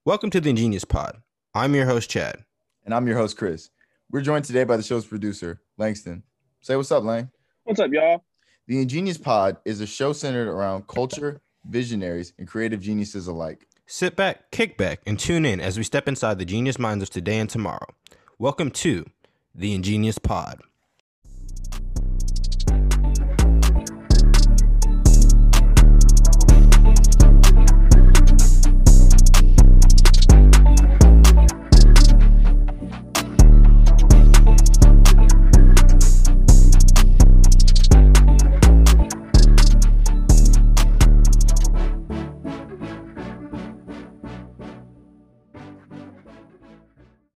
Welcome to the Ingenious Pod. I'm your host, Chad. And I'm your host, Chris. We're joined today by the show's producer, Langston. Say what's up, Lang. What's up, y'all? The Ingenious Pod is a show centered around culture, visionaries, and creative geniuses alike. Sit back, kick back, and tune in as we step inside the genius minds of today and tomorrow. Welcome to the Ingenious Pod.